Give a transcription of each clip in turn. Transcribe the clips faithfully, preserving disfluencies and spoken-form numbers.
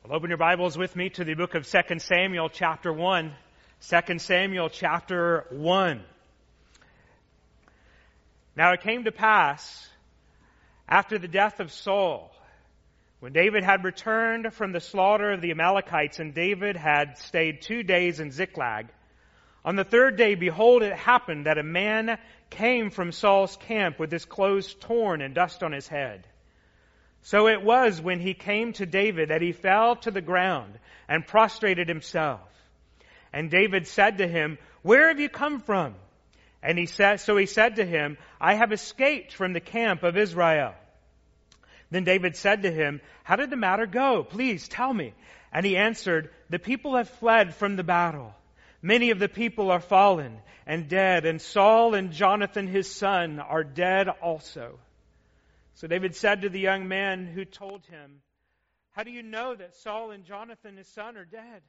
Well, open your Bibles with me to the book of Second Samuel chapter one. Second Samuel chapter one. Now it came to pass, after the death of Saul, when David had returned from the slaughter of the Amalekites, and David had stayed two days in Ziklag, on the third day, behold, it happened that a man came from Saul's camp with his clothes torn and dust on his head. So it was when he came to David that he fell to the ground and prostrated himself. And David said to him, "Where have you come from?" And he said, so he said to him, "I have escaped from the camp of Israel." Then David said to him, "How did the matter go? Please tell me." And he answered, "The people have fled from the battle. Many of the people are fallen and dead, and Saul and Jonathan his son are dead also." So David said to the young man who told him, "How do you know that Saul and Jonathan his son are dead?"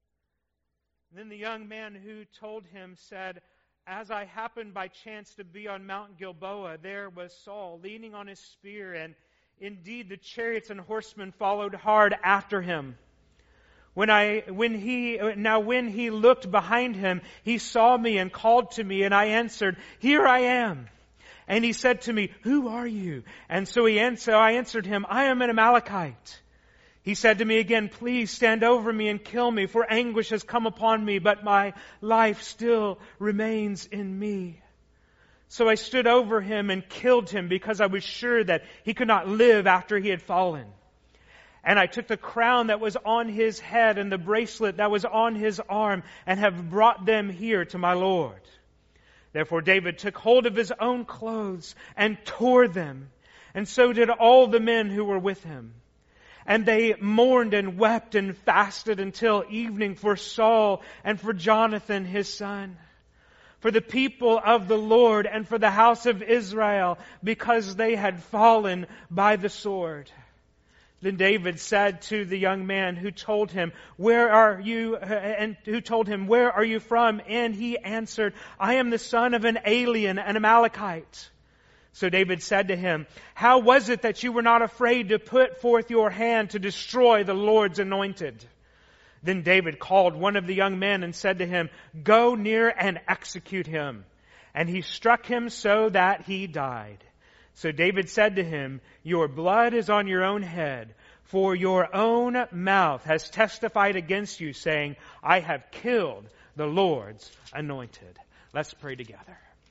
And then the young man who told him said, "As I happened by chance to be on Mount Gilboa, there was Saul leaning on his spear, and indeed the chariots and horsemen followed hard after him. When I, when he, now when he looked behind him, he saw me and called to me, and I answered, 'Here I am.' And he said to me, 'Who are you?' And so he answered, I answered him, 'I am an Amalekite.' He said to me again, 'Please stand over me and kill me, for anguish has come upon me, but my life still remains in me.' So I stood over him and killed him, because I was sure that he could not live after he had fallen. And I took the crown that was on his head and the bracelet that was on his arm, and have brought them here to my Lord." Therefore David took hold of his own clothes and tore them, and so did all the men who were with him. And they mourned and wept and fasted until evening for Saul and for Jonathan his son, for the people of the Lord and for the house of Israel, because they had fallen by the sword. Then David said to the young man who told him, "Where are you?" and who told him, "Where are you from?" And he answered, "I am the son of an alien, an Amalekite." So David said to him, "How was it that you were not afraid to put forth your hand to destroy the Lord's anointed?" Then David called one of the young men and said to him, "Go near and execute him." And he struck him so that he died. So David said to him, "Your blood is on your own head, for your own mouth has testified against you, saying, 'I have killed the Lord's anointed.'" Let's pray together.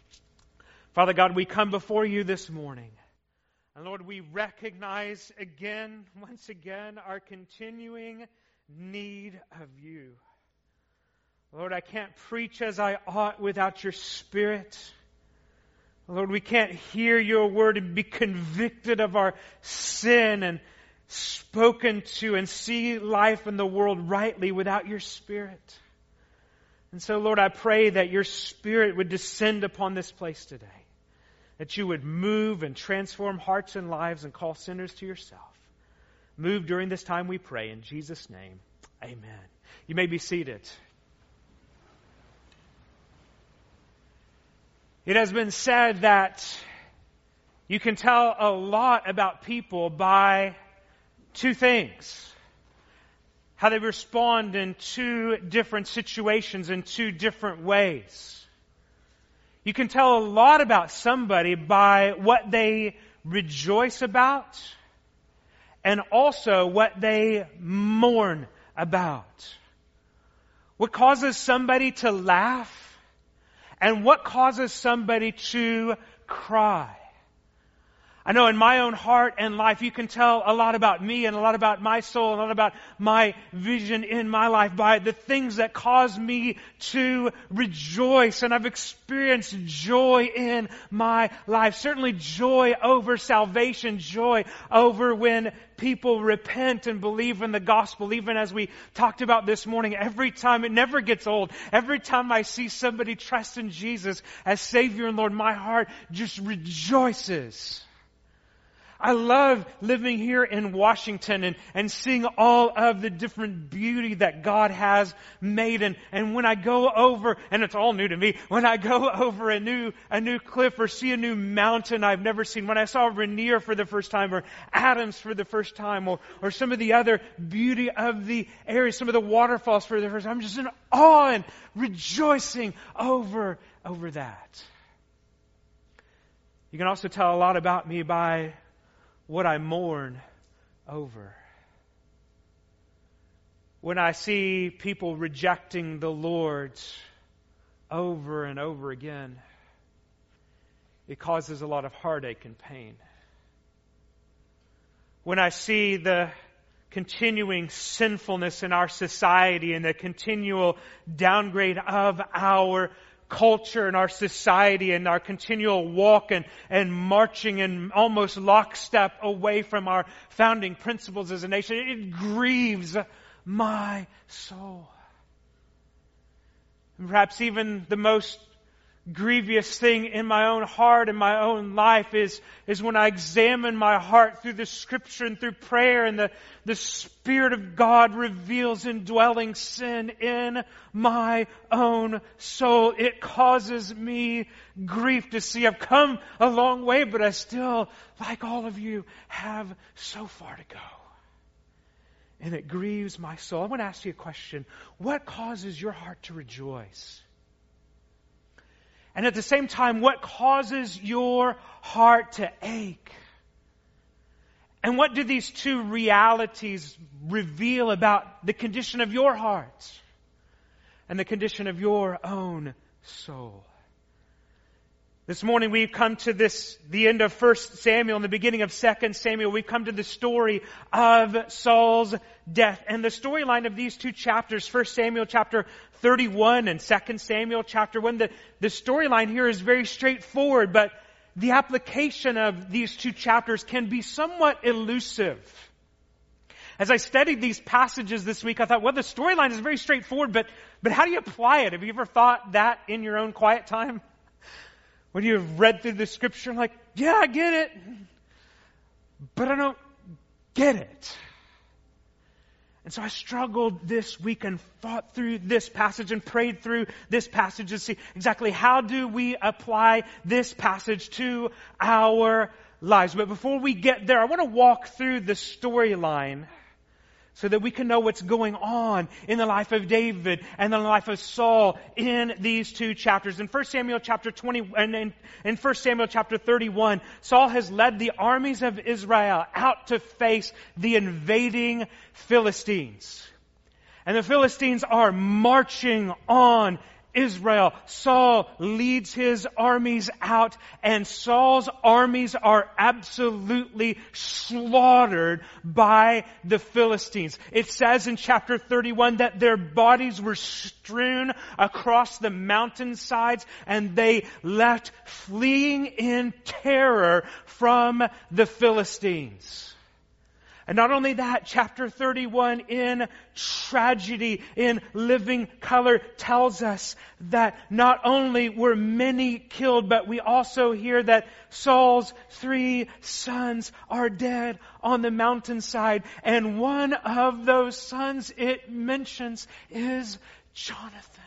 Father God, we come before you this morning. And Lord, we recognize again, once again, our continuing need of you. Lord, I can't preach as I ought without your Spirit. Lord, we can't hear your word and be convicted of our sin and spoken to and see life in the world rightly without your Spirit. And so, Lord, I pray that your Spirit would descend upon this place today, that you would move and transform hearts and lives and call sinners to yourself. Move during this time, we pray. In Jesus' name, amen. You may be seated. It has been said that you can tell a lot about people by two things. How they respond in two different situations in two different ways. You can tell a lot about somebody by what they rejoice about and also what they mourn about. What causes somebody to laugh and what causes somebody to cry. I know in my own heart and life, you can tell a lot about me and a lot about my soul and a lot about my vision in my life by the things that cause me to rejoice. And I've experienced joy in my life. Certainly joy over salvation, joy over when people repent and believe in the gospel. Even as we talked about this morning, every time, it never gets old. Every time I see somebody trust in Jesus as Savior and Lord, my heart just rejoices. I love living here in Washington and, and seeing all of the different beauty that God has made. And, and when I go over, and it's all new to me, when I go over a new, a new cliff or see a new mountain I've never seen, when I saw Rainier for the first time or Adams for the first time or, or some of the other beauty of the area, some of the waterfalls for the first time, I'm just in awe and rejoicing over, over that. You can also tell a lot about me by what I mourn over. When I see people rejecting the Lord over and over again, it causes a lot of heartache and pain. When I see the continuing sinfulness in our society and the continual downgrade of our culture and our society and our continual walk and, and marching in almost lockstep away from our founding principles as a nation, it grieves my soul. And perhaps even the most grievous thing in my own heart and my own life is, is when I examine my heart through the Scripture and through prayer, and the, the Spirit of God reveals indwelling sin in my own soul. It causes me grief to see I've come a long way, but I still, like all of you, have so far to go. And it grieves my soul. I want to ask you a question. What causes your heart to rejoice? And at the same time, what causes your heart to ache? And what do these two realities reveal about the condition of your heart and the condition of your own soul? This morning we've come to this, the end of First Samuel and the beginning of Second Samuel. We've come to the story of Saul's death. And the storyline of these two chapters, First Samuel chapter thirty-one and Second Samuel chapter one, the, the storyline here is very straightforward, but the application of these two chapters can be somewhat elusive. As I studied these passages this week, I thought, well, the storyline is very straightforward, but, but how do you apply it? Have you ever thought that in your own quiet time? When you've read through the Scripture, like, yeah, I get it, but I don't get it. And so I struggled this week and thought through this passage and prayed through this passage to see exactly how do we apply this passage to our lives. But before we get there, I want to walk through the storyline so that we can know what's going on in the life of David and the life of Saul in these two chapters. In First Samuel chapter twenty and in, in First Samuel chapter thirty-one, Saul has led the armies of Israel out to face the invading Philistines. And the Philistines are marching on Israel. Saul leads his armies out, and Saul's armies are absolutely slaughtered by the Philistines. It says in chapter thirty-one that their bodies were strewn across the mountainsides, and they left fleeing in terror from the Philistines. And not only that, chapter thirty-one in tragedy, in living color, tells us that not only were many killed, but we also hear that Saul's three sons are dead on the mountainside. And one of those sons it mentions is Jonathan,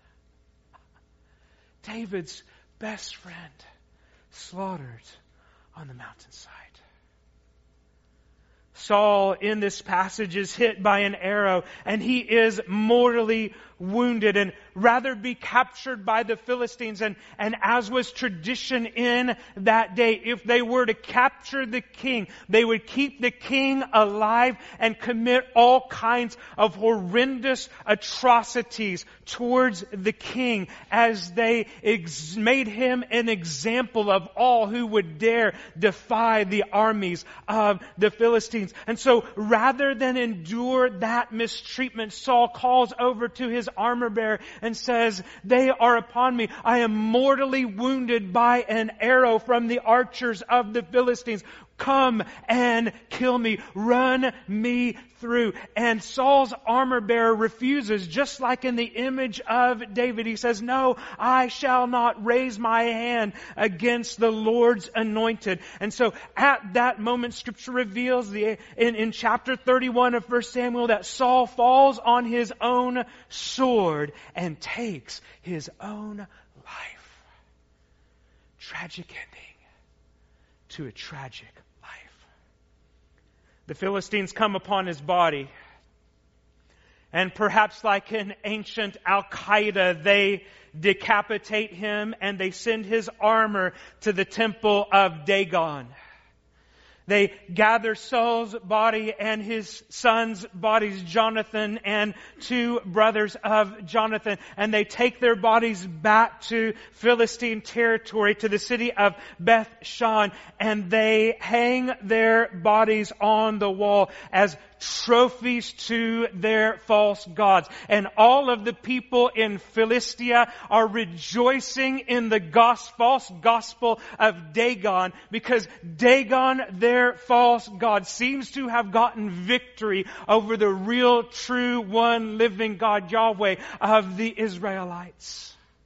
David's best friend, slaughtered on the mountainside. Saul in this passage is hit by an arrow, and he is mortally wounded and rather be captured by the Philistines. And, and as was tradition in that day, if they were to capture the king, they would keep the king alive and commit all kinds of horrendous atrocities towards the king as they ex- made him an example of all who would dare defy the armies of the Philistines. And so rather than endure that mistreatment, Saul calls over to his armor bearer and says, "They are upon me. I am mortally wounded by an arrow from the archers of the Philistines. come and kill me. Run me through. And Saul's armor bearer refuses, just like in the image of David. He says, no, I shall not raise my hand against the Lord's anointed. And so at that moment, Scripture reveals the, in, in chapter thirty-one of First Samuel that Saul falls on his own sword and takes his own life. Tragic ending to a tragic life. The Philistines come upon his body, and perhaps like an ancient Al-Qaeda, they decapitate him and they send his armor to the temple of Dagon. They gather Saul's body and his son's bodies, Jonathan and two brothers of Jonathan, and they take their bodies back to Philistine territory, to the city of Beth-shan, and they hang their bodies on the wall as trophies to their false gods. And all of the people in Philistia are rejoicing in the gos- false gospel of Dagon, because Dagon, their false god, seems to have gotten victory over the real, true, one living God, Yahweh, of the Israelites.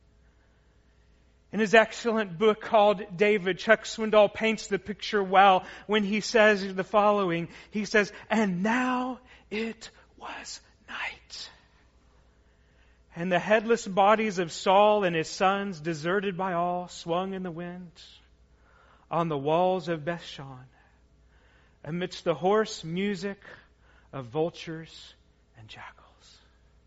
In his excellent book called David, Chuck Swindoll paints the picture well when he says the following. He says, and now it was night, and the headless bodies of Saul and his sons, deserted by all, swung in the wind on the walls of Beth-shan, amidst the hoarse music of vultures and jackals.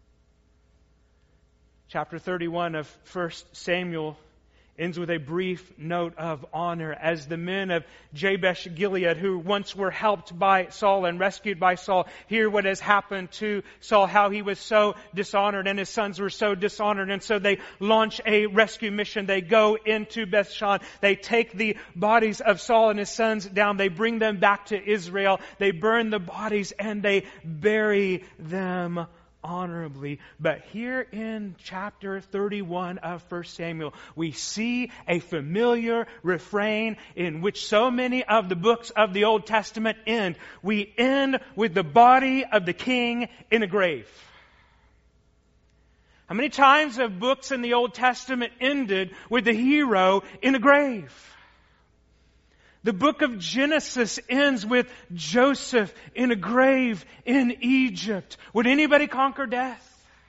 Chapter thirty-one of First Samuel ends with a brief note of honor as the men of Jabesh Gilead, who once were helped by Saul and rescued by Saul, hear what has happened to Saul, how he was so dishonored and his sons were so dishonored. And so they launch a rescue mission. They go into Beth-shan. They take the bodies of Saul and his sons down. They bring them back to Israel. They burn the bodies and they bury them honorably. But here in chapter thirty-one of First Samuel, we see a familiar refrain in which so many of the books of the Old Testament end. We end with the body of the king in a grave. How many times have books in the Old Testament ended with the hero in a grave? The book of Genesis ends with Joseph in a grave in Egypt. Would anybody conquer death?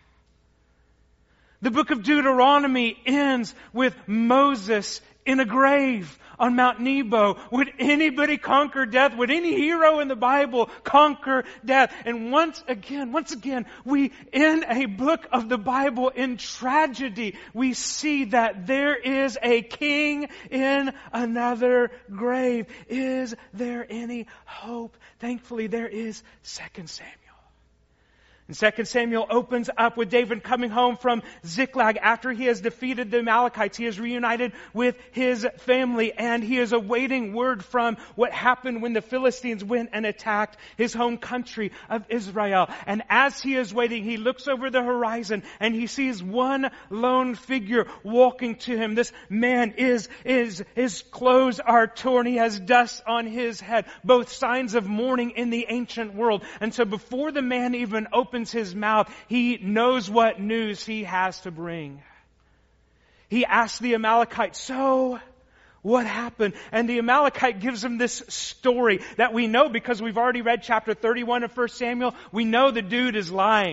The book of Deuteronomy ends with Moses in a grave on Mount Nebo. Would anybody conquer death? Would any hero in the Bible conquer death? And once again, once again, we end a book of the Bible in tragedy. We see that there is a king in another grave. Is there any hope? Thankfully, there is Second Samuel. And Second Samuel opens up with David coming home from Ziklag after he has defeated the Amalekites. He is reunited with his family, and he is awaiting word from what happened when the Philistines went and attacked his home country of Israel. And as he is waiting, he looks over the horizon and he sees one lone figure walking to him. This man is, is, his clothes are torn. He has dust on his head, both signs of mourning in the ancient world. And so before the man even opens his mouth, he knows what news he has to bring. He asks the Amalekite, so what happened? And the Amalekite gives him this story that we know because we've already read chapter thirty-one of First Samuel. We know the dude is lying.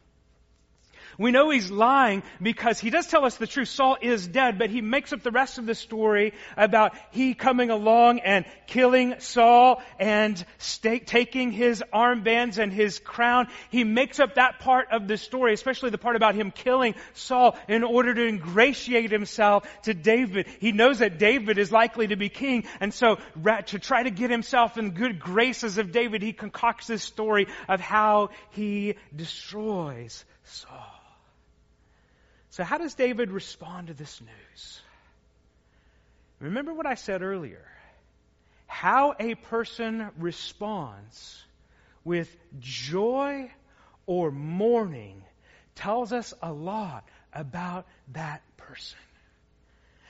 We know he's lying because he does tell us the truth. Saul is dead, but he makes up the rest of the story about he coming along and killing Saul and st- taking his armbands and his crown. He makes up that part of the story, especially the part about him killing Saul, in order to ingratiate himself to David. He knows that David is likely to be king, and so to try to get himself in good graces of David, he concocts this story of how he destroys Saul. So how does David respond to this news? Remember what I said earlier. How a person responds with joy or mourning tells us a lot about that person.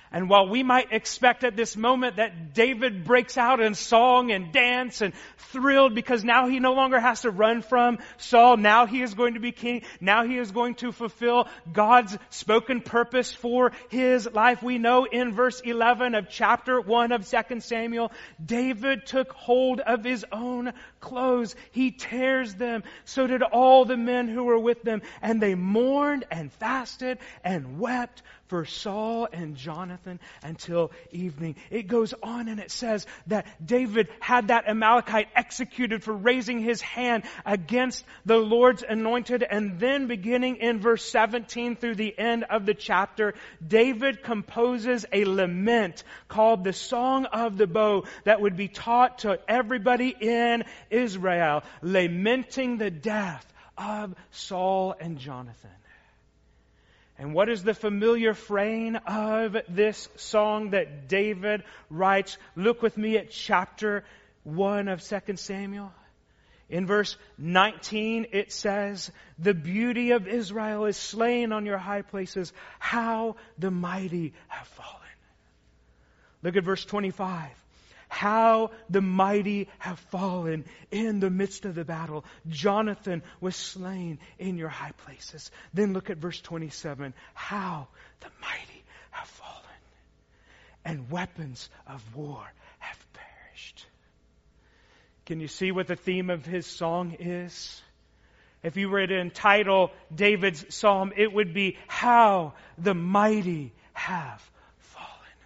And while we might expect at this moment that David breaks out in song and dance and thrilled because now he no longer has to run from Saul, now he is going to be king, now he is going to fulfill God's spoken purpose for his life. We know in verse eleven of chapter one of Second Samuel, David took hold of his own clothes. He tears them. So did all the men who were with them. And they mourned and fasted and wept for Saul and Jonathan until evening. It goes on and it says that David had that Amalekite executed for raising his hand against the Lord's anointed. And then beginning in verse seventeen through the end of the chapter, David composes a lament called the Song of the Bow that would be taught to everybody in Israel, lamenting the death of Saul and Jonathan. And what is the familiar refrain of this song that David writes? Look with me at chapter one of Second Samuel. In verse nineteen, it says, "The beauty of Israel is slain on your high places. How the mighty have fallen." Look at verse twenty-five. How the mighty have fallen in the midst of the battle. Jonathan was slain in your high places. Then look at verse twenty-seven. How the mighty have fallen, and weapons of war have perished. Can you see what the theme of his song is? If you were to entitle David's psalm, it would be How the mighty have fallen.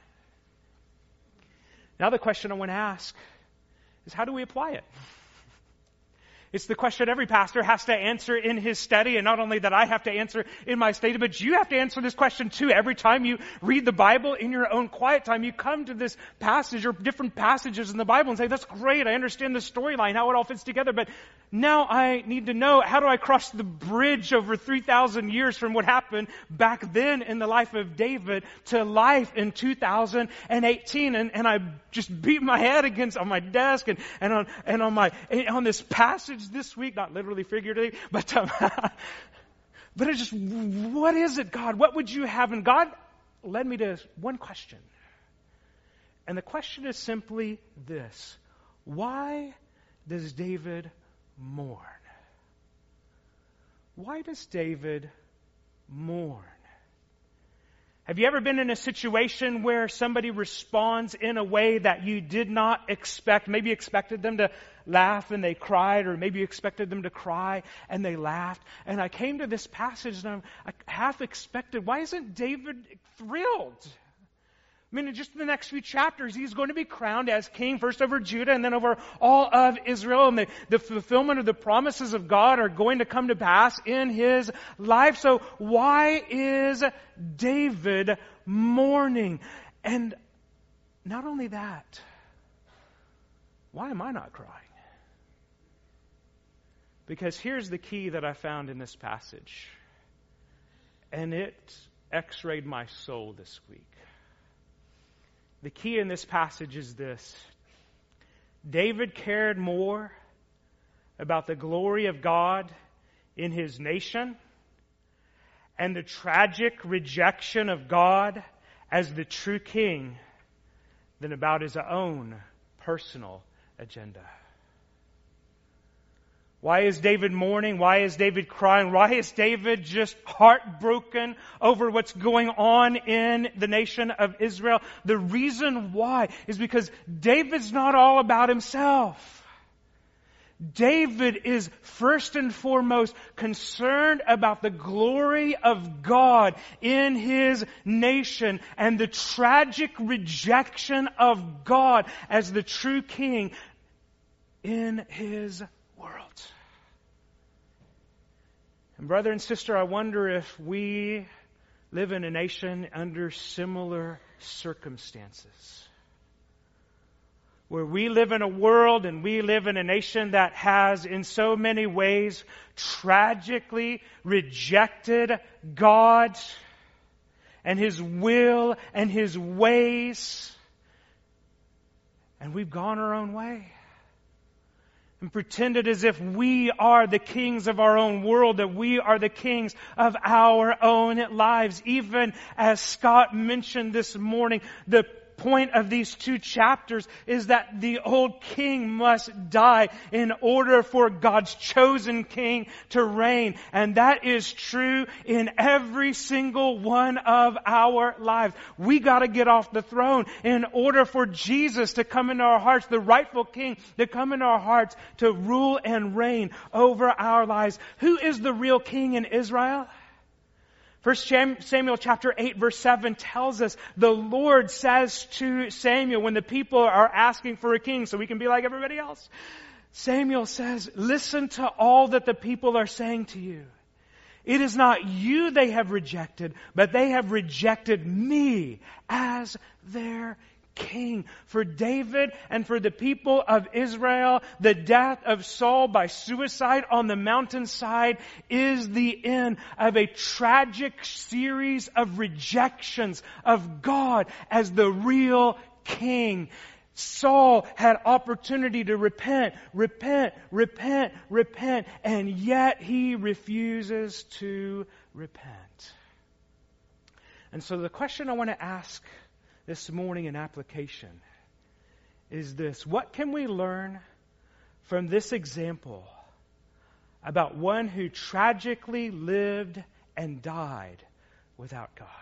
Now the question I want to ask is, how do we apply it? It's the question every pastor has to answer in his study, and not only that I have to answer in my study, but you have to answer this question too. Every time you read the Bible in your own quiet time, you come to this passage or different passages in the Bible and say, that's great, I understand the storyline, how it all fits together, but now I need to know, how do I cross the bridge over three thousand years from what happened back then in the life of David to life in two thousand eighteen? And, and I just beat my head against on my desk and, and on and on my on this passage this week, not literally figuratively, but um, but it's just, what is it, God? What would you have? And God led me to one question. And the question is simply this: why does David mourn? Why does David mourn? Have you ever been in a situation where somebody responds in a way that you did not expect? Maybe you expected them to laugh and they cried, or maybe you expected them to cry and they laughed. And I came to this passage and I'm, I half expected, why isn't David thrilled? I mean, in just the next few chapters, he's going to be crowned as king, first over Judah and then over all of Israel. And the, the fulfillment of the promises of God are going to come to pass in his life. So why is David mourning? And not only that, why am I not crying? Because here's the key that I found in this passage. And it x-rayed my soul this week. The key in this passage is this: David cared more about the glory of God in his nation and the tragic rejection of God as the true king than about his own personal agenda. Why is David mourning? Why is David crying? Why is David just heartbroken over what's going on in the nation of Israel? The reason why is because David's not all about himself. David is first and foremost concerned about the glory of God in his nation and the tragic rejection of God as the true king in his world. And brother and sister, I wonder if we live in a nation under similar circumstances, where we live in a world and we live in a nation that has in so many ways tragically rejected God and His will and His ways, and we've gone our own way. and pretended as if we are the kings of our own world, that we are the kings of our own lives. Even as Scott mentioned this morning, the point of these two chapters is that the old king must die in order for God's chosen king to reign. And that is true in every single one of our lives. We got to get off the throne in order for Jesus to come into our hearts, the rightful king to come into our hearts to rule and reign over our lives. Who is the real king in Israel? First Samuel chapter eight verse seven tells us the Lord says to Samuel when the people are asking for a king so we can be like everybody else. Samuel says, listen to all that the people are saying to you. It is not you they have rejected, but they have rejected me as their king. For David and for the people of Israel, the death of Saul by suicide on the mountainside is the end of a tragic series of rejections of God as the real king. Saul had opportunity to repent, repent, repent, repent, and yet he refuses to repent. And so the question I want to ask this morning in application is this: what can we learn from this example about one who tragically lived and died without God?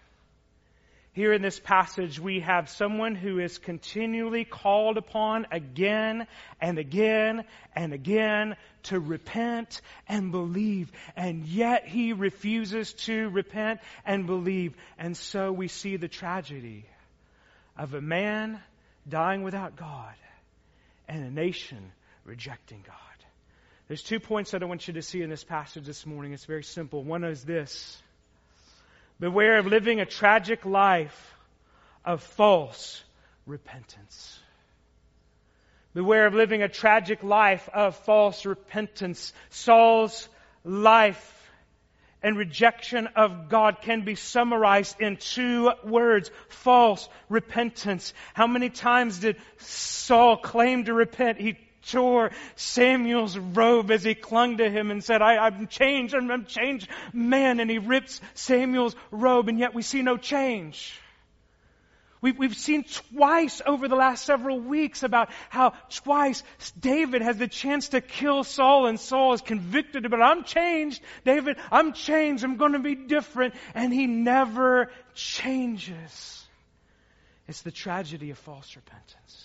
Here in this passage, we have someone who is continually called upon again and again and again to repent and believe. And yet he refuses to repent and believe. And so we see the tragedy of a man dying without God and a nation rejecting God. There's two points that I want you to see in this passage this morning. It's very simple. One is this: beware of living a tragic life of false repentance. Beware of living a tragic life of false repentance. Saul's life and rejection of God can be summarized in two words: false repentance. How many times did Saul claim to repent? He tore Samuel's robe as he clung to him and said, I, I'm changed, I'm a changed man. And he rips Samuel's robe, and yet we see no change. We've, we've seen twice over the last several weeks about how twice David has the chance to kill Saul, and Saul is convicted, but I'm changed, David, I'm changed, I'm going to be different. And he never changes. It's the tragedy of false repentance.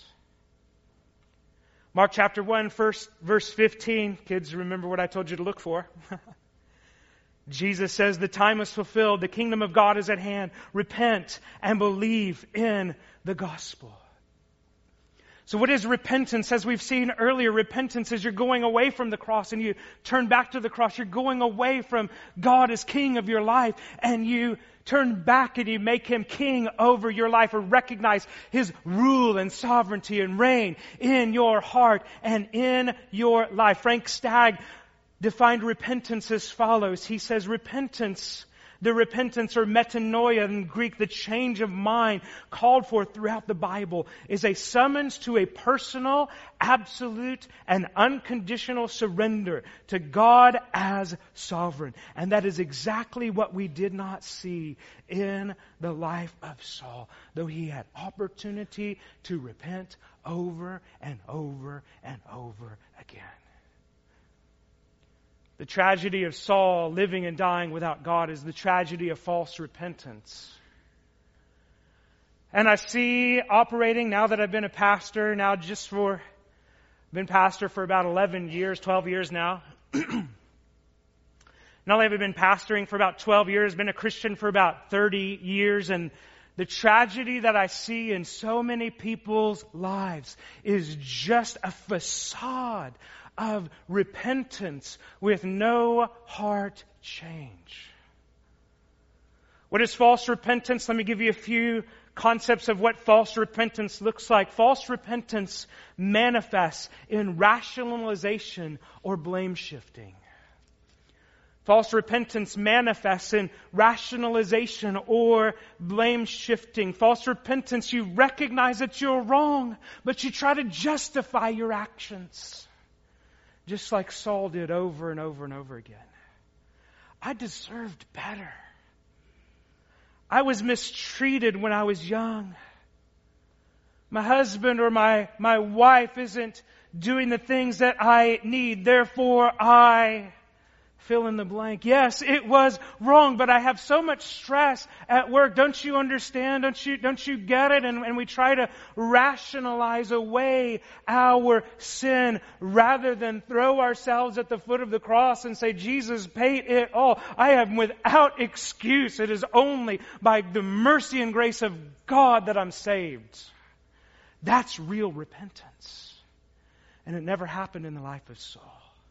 Mark chapter one, first, verse fifteen. Kids, remember what I told you to look for. Jesus says, the time is fulfilled. The kingdom of God is at hand. Repent and believe in the gospel. So what is repentance? As we've seen earlier, repentance is you're going away from the cross and you turn back to the cross. You're going away from God as king of your life, and you turn back and you make Him king over your life, or recognize His rule and sovereignty and reign in your heart and in your life. Frank Stagg defined repentance as follows. He says, repentance, the repentance or metanoia in Greek, the change of mind called for throughout the Bible, is a summons to a personal, absolute, and unconditional surrender to God as sovereign. And that is exactly what we did not see in the life of Saul, though he had opportunity to repent over and over and over again. The tragedy of Saul living and dying without God is the tragedy of false repentance. And I see operating, now that I've been a pastor, now just for, been pastor for about eleven years, twelve years now. Not only have I been pastoring for about twelve years, been a Christian for about thirty years, and the tragedy that I see in so many people's lives is just a facade of repentance with no heart change. What is false repentance? Let me give you a few concepts of what false repentance looks like. False repentance manifests in rationalization or blame shifting. False repentance manifests in rationalization or blame shifting. False repentance, you recognize that you're wrong, but you try to justify your actions. just like Saul did over and over and over again. I deserved better. I was mistreated when I was young. My husband or my, my wife isn't doing the things that I need. Therefore, I fill in the blank. Yes, it was wrong, but I have so much stress at work. Don't you understand? Don't you, don't you get it? And, and we try to rationalize away our sin rather than throw ourselves at the foot of the cross and say, Jesus paid it all. I am without excuse. It is only by the mercy and grace of God that I'm saved. That's real repentance. And it never happened in the life of Saul.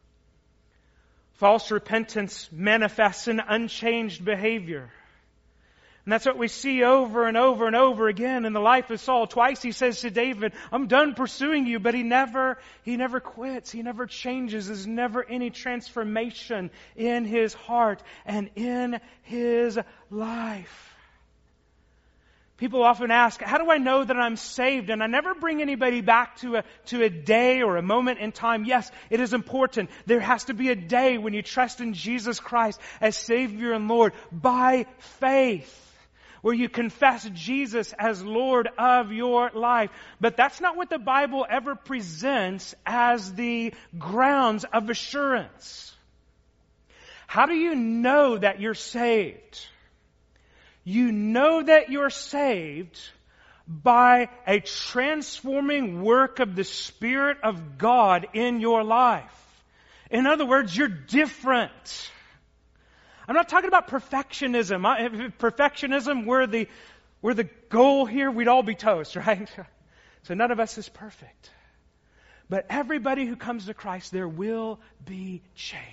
False repentance manifests in unchanged behavior. And that's what we see over and over and over again in the life of Saul. Twice he says to David, I'm done pursuing you, but he never, he never quits. He never changes. There's never any transformation in his heart and in his life. People often ask, how do I know that I'm saved? And I never bring anybody back to a, to a day or a moment in time. Yes, it is important. There has to be a day when you trust in Jesus Christ as Savior and Lord by faith, where you confess Jesus as Lord of your life. But that's not what the Bible ever presents as the grounds of assurance. How do you know that you're saved? You know that you're saved by a transforming work of the Spirit of God in your life. In other words, you're different. I'm not talking about perfectionism. If perfectionism were the, were the goal here, we'd all be toast, right? So none of us is perfect. But everybody who comes to Christ, there will be change.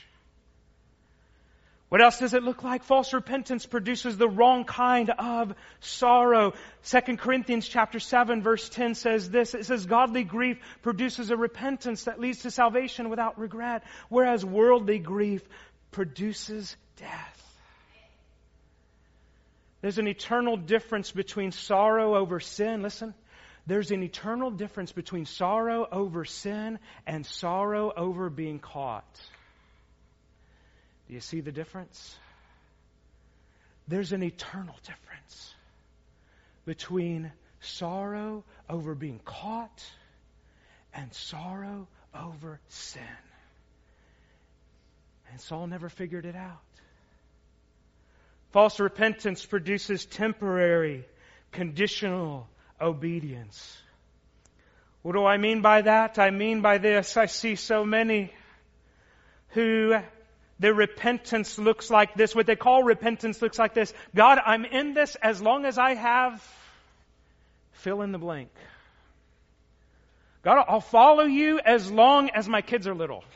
What else does it look like? False repentance produces the wrong kind of sorrow. Second Corinthians chapter seven verse ten says this. It says, godly grief produces a repentance that leads to salvation without regret, whereas worldly grief produces death. There's an eternal difference between sorrow over sin. Listen, there's an eternal difference between sorrow over sin and sorrow over being caught. Do you see the difference? There's an eternal difference between sorrow over being caught and sorrow over sin. And Saul never figured it out. False repentance produces temporary, conditional obedience. What do I mean by that? I mean by this, I see so many who their repentance looks like this. What they call repentance looks like this. God, I'm in this as long as I have fill in the blank. God, I'll follow you as long as my kids are little.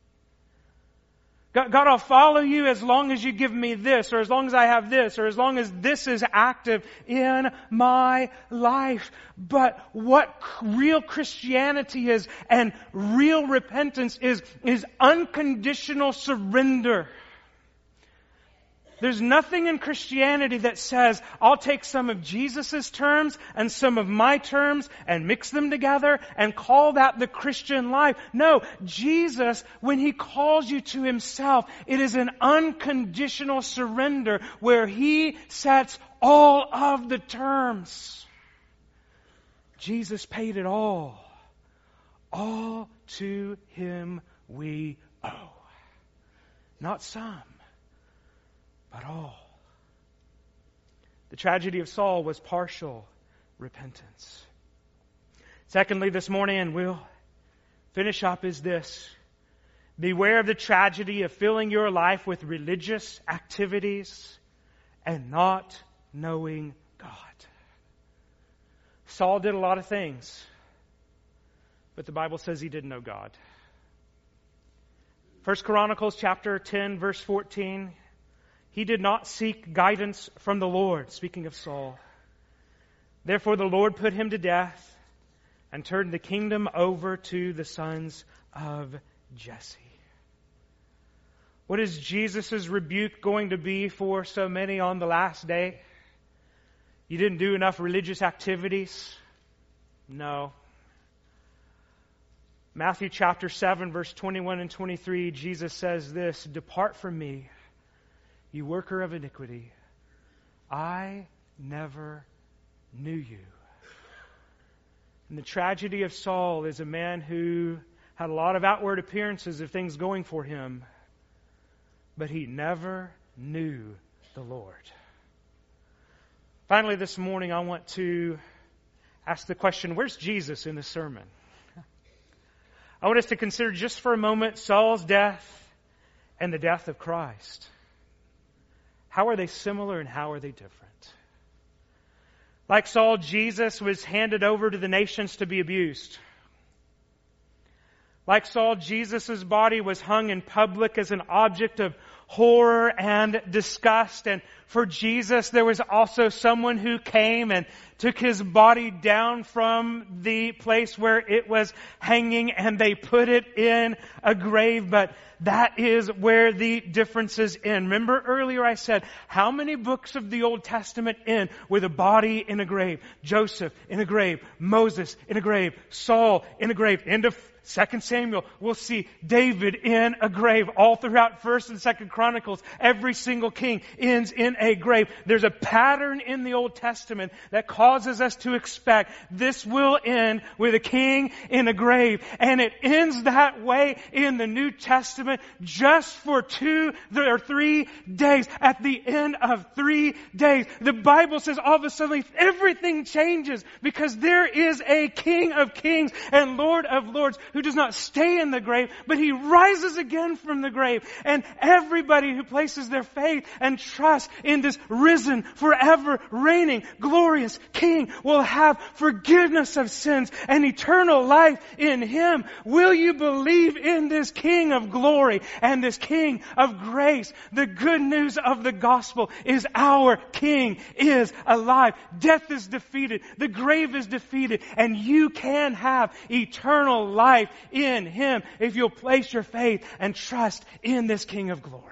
God, God, I'll follow you as long as you give me this, or as long as I have this, or as long as this is active in my life. But what real Christianity is and real repentance is, is unconditional surrender. There's nothing in Christianity that says, I'll take some of Jesus' terms and some of my terms and mix them together and call that the Christian life. No, Jesus, when He calls you to Himself, it is an unconditional surrender where He sets all of the terms. Jesus paid it all. All to Him we owe. Not some, but all. The tragedy of Saul was partial repentance. Secondly, this morning, and we'll finish up, is this. Beware of the tragedy of filling your life with religious activities and not knowing God. Saul did a lot of things, but the Bible says he didn't know God. First Chronicles chapter ten, verse fourteen. He did not seek guidance from the Lord, speaking of Saul. Therefore the Lord put him to death and turned the kingdom over to the sons of Jesse. What is Jesus' rebuke going to be for so many on the last day? You didn't do enough religious activities? No. Matthew chapter seven, verse twenty-one and twenty-three, Jesus says this, "Depart from me, you worker of iniquity. I never knew you." And the tragedy of Saul is a man who had a lot of outward appearances of things going for him, but he never knew the Lord. Finally, this morning, I want to ask the question, where's Jesus in this sermon? I want us to consider just for a moment Saul's death and the death of Christ. How are they similar and how are they different? Like Saul, Jesus was handed over to the nations to be abused. Like Saul, Jesus' body was hung in public as an object of horror and disgust. And for Jesus, there was also someone who came and took His body down from the place where it was hanging and they put it in a grave. But that is where the differences end. Remember earlier I said, how many books of the Old Testament end with a body in a grave? Joseph in a grave, Moses in a grave, Saul in a grave. End of Second Samuel, we'll see David in a grave. All throughout First and Second Chronicles, every single king ends in a grave. There's a pattern in the Old Testament that causes us to expect this will end with a king in a grave. And it ends that way in the New Testament just for two or three days. At the end of three days, the Bible says all of a sudden everything changes because there is a King of Kings and Lord of Lords who does not stay in the grave, but He rises again from the grave. And everybody who places their faith and trust in this risen, forever reigning, glorious King will have forgiveness of sins and eternal life in Him. Will you believe in this King of glory and this King of grace? The good news of the gospel is our King is alive. Death is defeated. The grave is defeated. And you can have eternal life in Him if you'll place your faith and trust in this King of glory.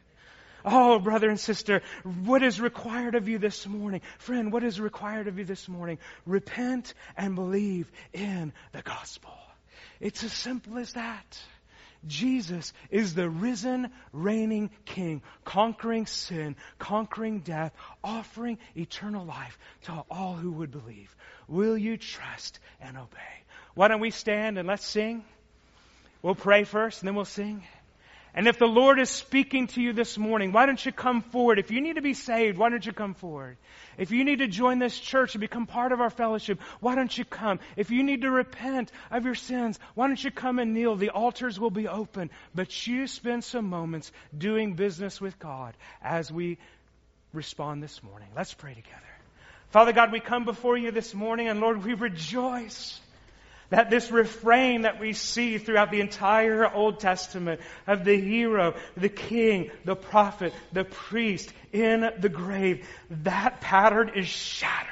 Oh, brother and sister, what is required of you this morning? Friend, what is required of you this morning? Repent and believe in the gospel. It's as simple as that. Jesus is the risen, reigning King, conquering sin, conquering death, offering eternal life to all who would believe. Will you trust and obey? Why don't we stand and let's sing? We'll pray first and then we'll sing. And if the Lord is speaking to you this morning, why don't you come forward? If you need to be saved, why don't you come forward? If you need to join this church and become part of our fellowship, why don't you come? If you need to repent of your sins, why don't you come and kneel? The altars will be open. But you spend some moments doing business with God as we respond this morning. Let's pray together. Father God, we come before you this morning, and Lord, we rejoice that this refrain that we see throughout the entire Old Testament of the hero, the king, the prophet, the priest in the grave, that pattern is shattered.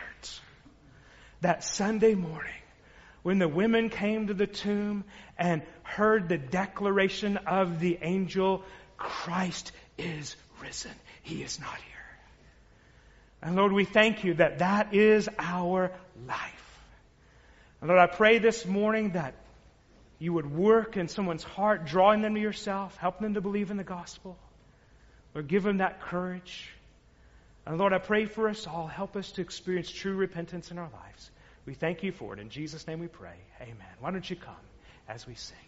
That Sunday morning, when the women came to the tomb and heard the declaration of the angel, Christ is risen. He is not here. And Lord, we thank you that that is our life. And Lord, I pray this morning that you would work in someone's heart, drawing them to yourself, helping them to believe in the gospel. Lord, give them that courage. And Lord, I pray for us all. Help us to experience true repentance in our lives. We thank you for it. In Jesus' name we pray. Amen. Why don't you come as we sing?